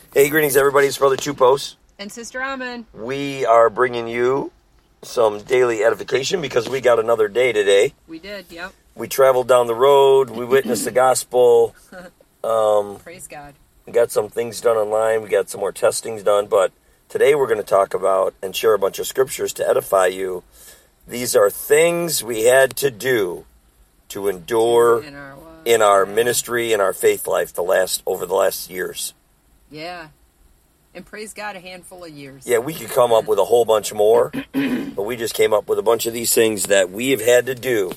Hey, greetings, everybody. It's Brother Chupos. And Sister Amen. We are bringing you some daily edification because we got another day today. We did, yep. We traveled down the road. We witnessed the gospel. Praise God. We got some things done online. We got some more testings done. But today we're going to talk about and share a bunch of scriptures to edify you. These are things we had to do to endure in our ministry and our faith life over the last years. Yeah. And praise God, a handful of years. Yeah, we could come up with a whole bunch more, but we just came up with a bunch of these things that we have had to do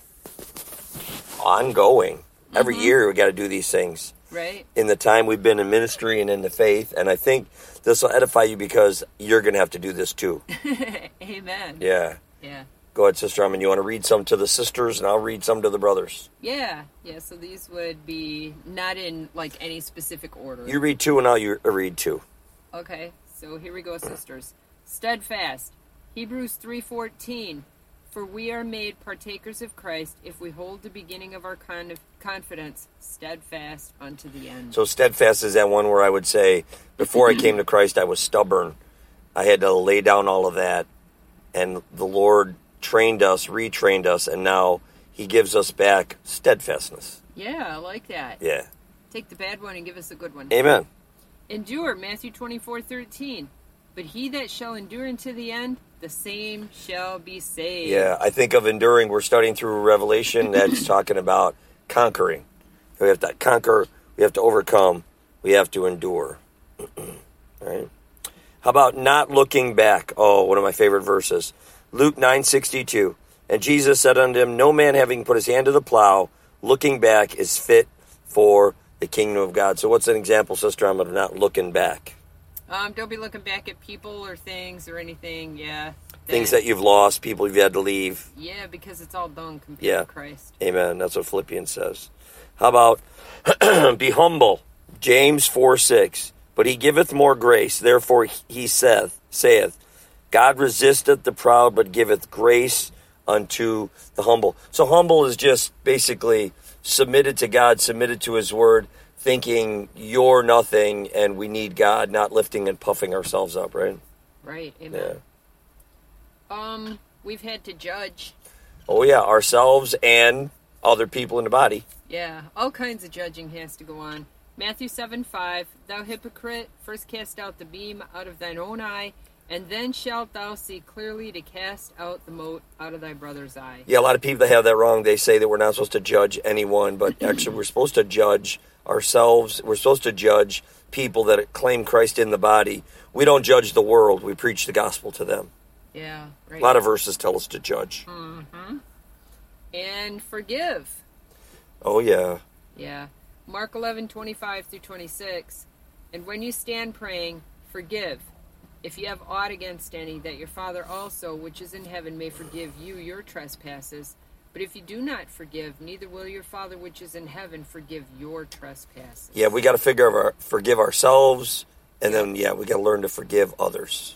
ongoing. Every year we got to do these things. Right. In the time we've been in ministry and in the faith, and I think this will edify you because you're going to have to do this too. Amen. Yeah. Yeah. Go ahead, Sister Armin. You want to read some to the sisters, and I'll read some to the brothers. Yeah. Yeah, so these would be not in, like, any specific order. You read two, and I'll read two. Okay, so here we go, sisters. Steadfast. Hebrews 3:14. For we are made partakers of Christ if we hold the beginning of our confidence steadfast unto the end. So steadfast is that one where I would say, before I came to Christ, I was stubborn. I had to lay down all of that, and the Lord trained us, retrained us, and now he gives us back steadfastness. Yeah, I like that. Yeah. Take the bad one and give us a good one. Amen. Endure, Matthew 24:13. But he that shall endure unto the end, the same shall be saved. Yeah, I think of enduring. We're studying through Revelation that's talking about conquering. We have to conquer, we have to overcome, we have to endure. Right? How about not looking back? Oh, one of my favorite verses. Luke 9:62. And Jesus said unto him, no man having put his hand to the plow, looking back is fit for the kingdom of God. So what's an example, Sister, of not looking back? Don't be looking back at people or things or anything, yeah. Things that you've lost, people you've had to leave. Yeah, because it's all done compared to Christ. Amen. That's what Philippians says. How about be humble? James 4:6. But he giveth more grace. Therefore he saith, God resisteth the proud, but giveth grace unto the humble. So humble is just basically submitted to God, submitted to his word, thinking you're nothing and we need God, not lifting and puffing ourselves up, right? Right, amen. Yeah. We've had to judge. Oh yeah, ourselves and other people in the body. Yeah, all kinds of judging has to go on. Matthew 7:5, Thou hypocrite, first cast out the beam out of thine own eye, and then shalt thou see clearly to cast out the mote out of thy brother's eye. Yeah, a lot of people that have that wrong, they say that we're not supposed to judge anyone, but actually we're supposed to judge ourselves. We're supposed to judge people that claim Christ in the body. We don't judge the world. We preach the gospel to them. Yeah, right. A lot of verses tell us to judge. Mm-hmm. And forgive. Oh, yeah. Yeah. Mark 11:25-26. And when you stand praying, forgive, if you have aught against any, that your Father also, which is in heaven, may forgive you your trespasses. But if you do not forgive, neither will your Father which is in heaven forgive your trespasses. Yeah, we got to forgive ourselves, and then, we got to learn to forgive others.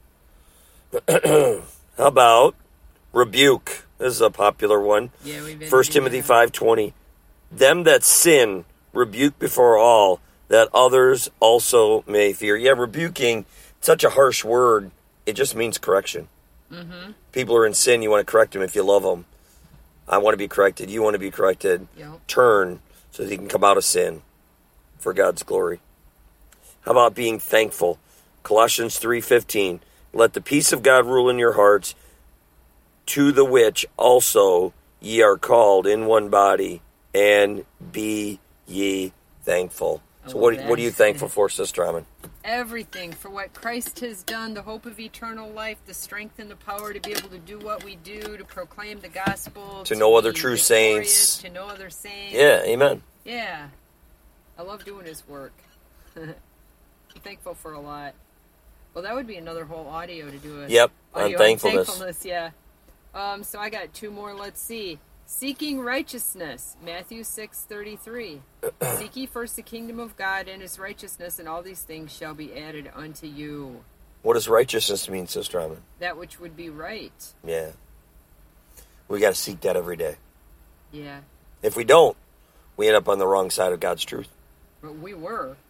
How about rebuke? This is a popular one. Yeah, we've been 1 Timothy 5:20. Them that sin, rebuke before all, that others also may fear. Yeah, rebuking, such a harsh word. It just means correction. Mm-hmm. People are in sin. You want to correct them if you love them. I want to be corrected. You want to be corrected. Yep. Turn so that you can come out of sin for God's glory. How about being thankful? Colossians 3:15. Let the peace of God rule in your hearts, to the which also ye are called in one body, and be ye thankful. So what are you thankful for, Sister Amen? Everything, for what Christ has done, the hope of eternal life, the strength and the power to be able to do what we do, to proclaim the gospel, to know other true saints. To know other saints. Yeah, amen. Yeah. I love doing his work. I'm thankful for a lot. Well, that would be another whole audio to do it. Yep, on thankfulness. Yeah. So I got two more. Let's see. Seeking righteousness, Matthew 6:33. Seek ye first the kingdom of God and his righteousness, and all these things shall be added unto you. What does righteousness mean, Sister Amen? That which would be right. Yeah. We got to seek that every day. Yeah. If we don't, we end up on the wrong side of God's truth. But we were.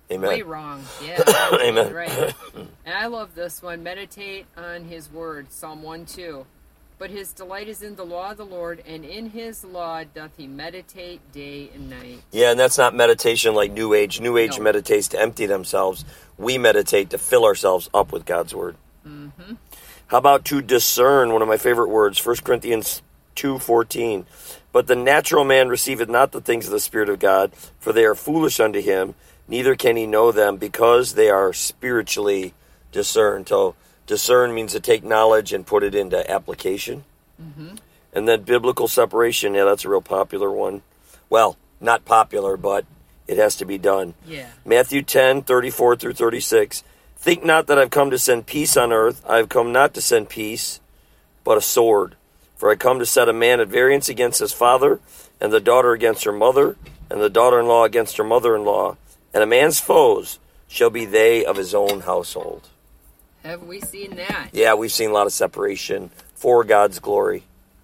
Amen. way wrong. Yeah. That's Amen. Right. And I love this one. Meditate on his word. Psalm 1:2. But his delight is in the law of the Lord, and in his law doth he meditate day and night. Yeah, and that's not meditation like New Age. New Age meditates to empty themselves. We meditate to fill ourselves up with God's word. Mm-hmm. How about to discern? One of my favorite words, 1 Corinthians 2:14. But the natural man receiveth not the things of the Spirit of God, for they are foolish unto him, neither can he know them, because they are spiritually discerned. So discern means to take knowledge and put it into application. Mm-hmm. And then biblical separation, yeah, that's a real popular one. Well, not popular, but it has to be done. Yeah. Matthew 10:34 through 36. Think not that I've come to send peace on earth. I have come not to send peace, but a sword. For I come to set a man at variance against his father, and the daughter against her mother, and the daughter-in-law against her mother-in-law. And a man's foes shall be they of his own household. Have we seen that? Yeah, we've seen a lot of separation for God's glory.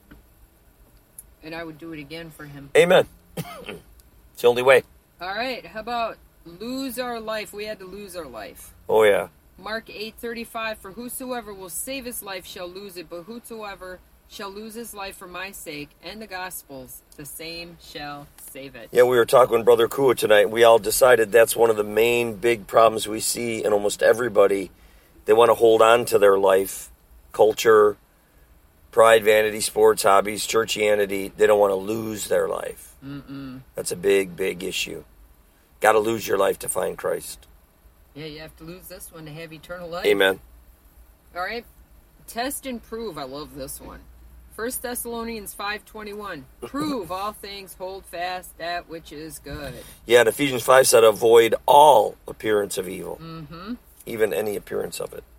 And I would do it again for him. Amen. It's the only way. All right. How about lose our life? We had to lose our life. Oh, yeah. Mark 8:35. For whosoever will save his life shall lose it, but whosoever shall lose his life for my sake and the gospel's, the same shall save it. Yeah, we were talking with Brother Kua tonight. We all decided that's one of the main big problems we see in almost everybody. They want to hold on to their life, culture, pride, vanity, sports, hobbies, churchianity. They don't want to lose their life. Mm-mm. That's a big, big issue. Got to lose your life to find Christ. Yeah, you have to lose this one to have eternal life. Amen. All right. Test and prove. I love this one. 1 Thessalonians 5:21. Prove all things, hold fast that which is good. Yeah, and Ephesians 5 said, avoid all appearance of evil. Mm-hmm. Even any appearance of it.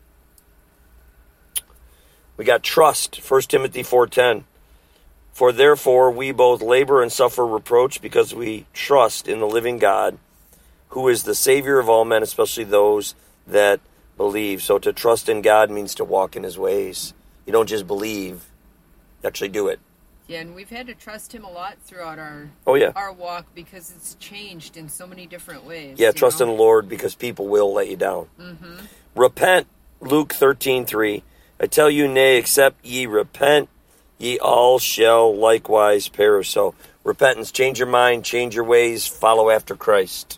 We got trust, 1 Timothy 4:10. For therefore we both labor and suffer reproach because we trust in the living God, who is the Savior of all men, especially those that believe. So to trust in God means to walk in his ways. You don't just believe, you actually do it. Yeah, and we've had to trust him a lot throughout our walk because it's changed in so many different ways. Yeah, trust in the Lord because people will let you down. Mm-hmm. Repent, Luke 13:3. I tell you, nay, except ye repent, ye all shall likewise perish. So repentance, change your mind, change your ways, follow after Christ.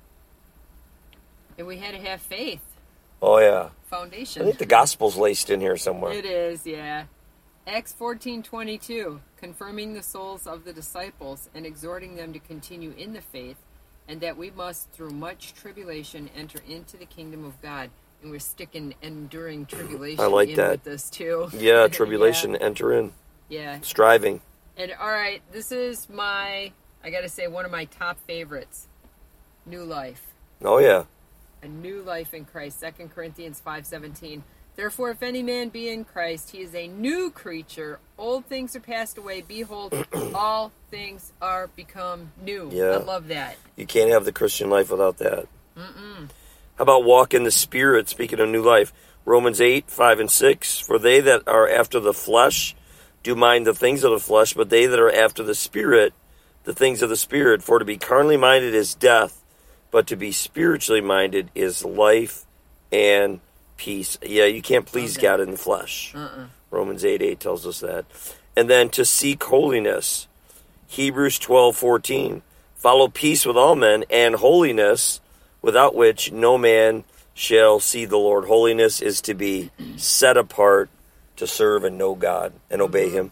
And we had to have faith. Oh, yeah. Foundation. I think the gospel's laced in here somewhere. It is, yeah. Acts 14:22, confirming the souls of the disciples and exhorting them to continue in the faith, and that we must, through much tribulation, enter into the kingdom of God. And we're sticking enduring tribulation I like in that. with this, too. Yeah, tribulation, enter in. Yeah. Striving. And, all right, this is I got to say, one of my top favorites. New life. Oh, yeah. A new life in Christ. 2 Corinthians 5:17. Therefore, if any man be in Christ, he is a new creature. Old things are passed away. Behold, all things are become new. Yeah. I love that. You can't have the Christian life without that. Mm-mm. How about walk in the Spirit, speaking of new life? Romans 8:5-6. For they that are after the flesh do mind the things of the flesh, but they that are after the Spirit, the things of the Spirit. For to be carnally minded is death, but to be spiritually minded is life and peace. Yeah, you can't please God in the flesh. Romans 8:8 tells us that. And then to seek holiness. Hebrews 12:14. Follow peace with all men and holiness, without which no man shall see the Lord. Holiness is to be set apart to serve and know God and obey him.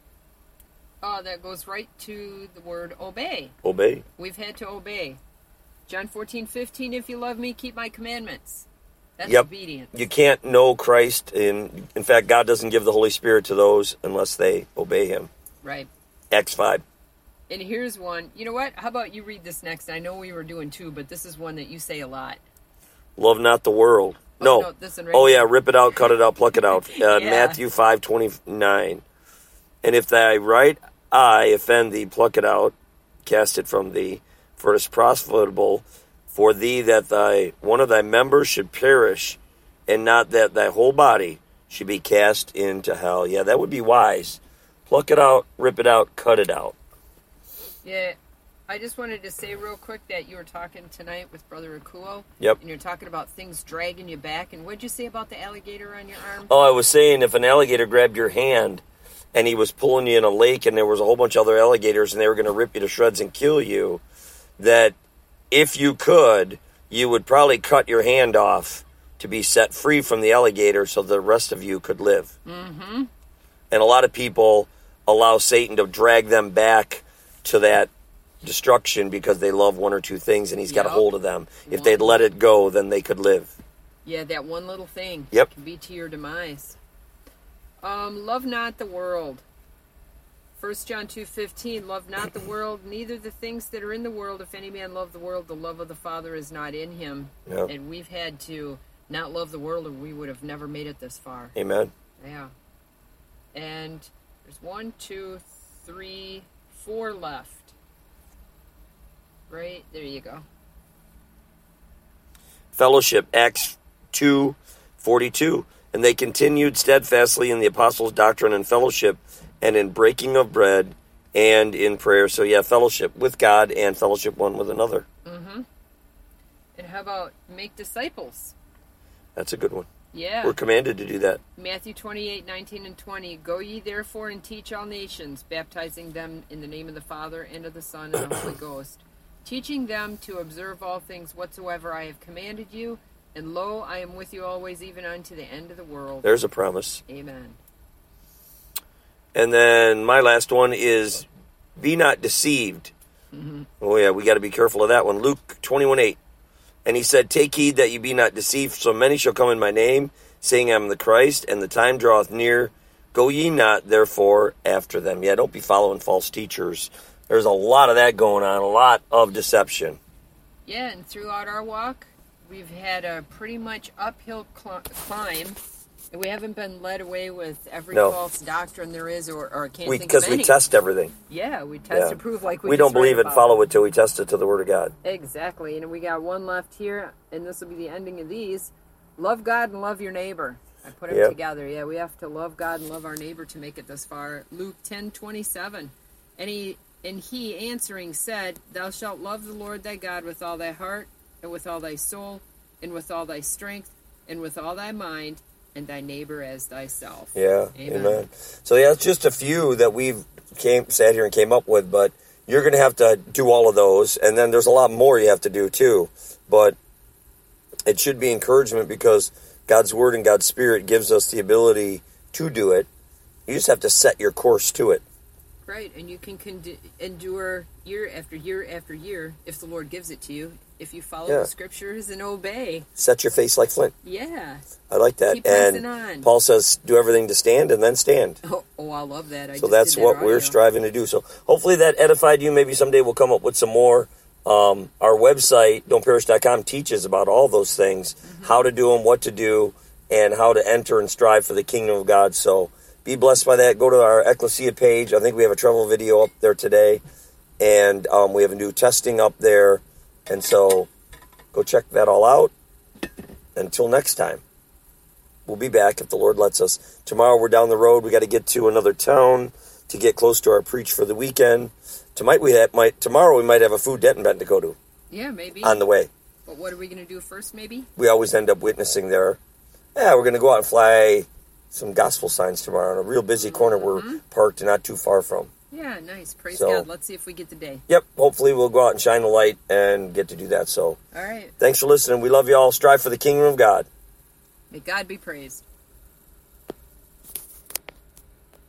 Oh, that goes right to the word obey. Obey. We've had to obey. John 14:15. If you love me, keep my commandments. That's Yep. obedience. You can't know Christ. In fact, God doesn't give the Holy Spirit to those unless they obey him. Right. Acts 5. And here's one. You know what? How about you read this next? I know we were doing two, but this is one that you say a lot. Love not the world. Oh, No. this one right Oh, here. yeah. Rip it out, cut it out, pluck it out. Yeah. Matthew 5:29. And if thy right eye offend thee, pluck it out, cast it from thee. For it is profitable for thee that one of thy members should perish, and not that thy whole body should be cast into hell. Yeah, that would be wise. Pluck it out, rip it out, cut it out. Yeah. I just wanted to say real quick that you were talking tonight with Brother Akuo. Yep. And you're talking about things dragging you back. And what'd you say about the alligator on your arm? Oh, I was saying if an alligator grabbed your hand and he was pulling you in a lake and there was a whole bunch of other alligators and they were going to rip you to shreds and kill you, that if you could, you would probably cut your hand off to be set free from the alligator so the rest of you could live. Mm-hmm. And a lot of people allow Satan to drag them back to that destruction because they love one or two things and he's got a hold of them. If they'd let it go, then they could live. Yeah, that one little thing Yep. can be to your demise. Love not the world. 1 John 2:15, love not the world, neither the things that are in the world. If any man love the world, the love of the Father is not in him. Yep. And we've had to not love the world or we would have never made it this far. Amen. Yeah. And there's 1, 2, 3, 4 left. Right, there you go. Fellowship, Acts 2:42. And they continued steadfastly in the apostles' doctrine and fellowship, and in breaking of bread, and in prayer. So yeah, fellowship with God and fellowship one with another. Mm-hmm. And how about make disciples? That's a good one. Yeah. We're commanded to do that. Matthew 28:19 and 20. Go ye therefore and teach all nations, baptizing them in the name of the Father, and of the Son, and the Holy Ghost, teaching them to observe all things whatsoever I have commanded you. And lo, I am with you always, even unto the end of the world. There's a promise. Amen. And then my last one is, be not deceived. Mm-hmm. Oh yeah, we got to be careful of that one. Luke 21:8. And he said, take heed that you be not deceived, so many shall come in my name, saying I am the Christ, and the time draweth near. Go ye not, therefore, after them. Yeah, don't be following false teachers. There's a lot of that going on, a lot of deception. Yeah, and throughout our walk, we've had a pretty much uphill climb. And we haven't been led away with every false doctrine there is, or I can't think of any. Because we test everything. Yeah, we test to prove like we don't believe it and follow it till we test it to the Word of God. Exactly. And we got one left here, and this will be the ending of these. Love God and love your neighbor. I put them together. Yeah, we have to love God and love our neighbor to make it this far. Luke 10:27. And he answering said, Thou shalt love the Lord thy God with all thy heart, and with all thy soul, and with all thy strength, and with all thy mind, and thy neighbor as thyself. Yeah, amen. So yeah, it's just a few that we've sat here and came up with, but you're going to have to do all of those, and then there's a lot more you have to do too. But it should be encouragement because God's Word and God's Spirit gives us the ability to do it. You just have to set your course to it. Right, and you can endure year after year after year if the Lord gives it to you, if you follow the Scriptures and obey. Set your face like flint. Yeah. I like that. Keep pressing on. Paul says, do everything to stand and then stand. Oh, I love that. So that's what we're striving to do. So hopefully that edified you. Maybe someday we'll come up with some more. Our website, don'tperish.com, teaches about all those things, how to do them, what to do, and how to enter and strive for the kingdom of God. So be blessed by that. Go to our Ecclesia page. I think we have a travel video up there today. And we have a new testing up there. And so go check that all out. Until next time, we'll be back if the Lord lets us. Tomorrow we're down the road. We got to get to another town to get close to our preach for the weekend. Tomorrow we might have a food debt event to go to. Yeah, maybe. On the way. But what are we going to do first, maybe? We always end up witnessing there. Yeah, we're going to go out and fly some gospel signs tomorrow on a real busy corner we're parked not too far from. Yeah, nice. Praise God. Let's see if we get the day. Yep. Hopefully we'll go out and shine the light and get to do that. So, all right. Thanks for listening. We love you all. Strive for the kingdom of God. May God be praised.